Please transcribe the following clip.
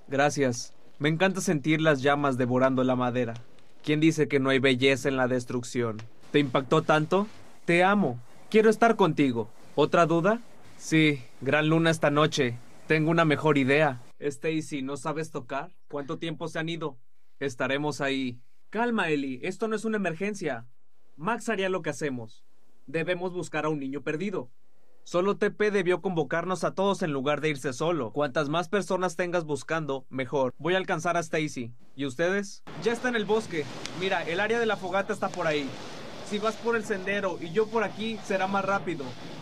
Gracias. Me encanta sentir las llamas devorando la madera. ¿Quién dice que no hay belleza en la destrucción? ¿Te impactó tanto? Te amo. Quiero estar contigo. ¿Otra duda? Sí, gran luna esta noche. Tengo una mejor idea. Stacy, ¿no sabes tocar? ¿Cuánto tiempo se han ido? Estaremos ahí. Calma, Ellie. Esto no es una emergencia. Max haría lo que hacemos. Debemos buscar a un niño perdido. Solo TP debió convocarnos a todos en lugar de irse solo. Cuantas más personas tengas buscando, mejor. Voy a alcanzar a Stacy. ¿Y ustedes? Ya está en el bosque. Mira, el área de la fogata está por ahí. Si vas por el sendero y yo por aquí, será más rápido.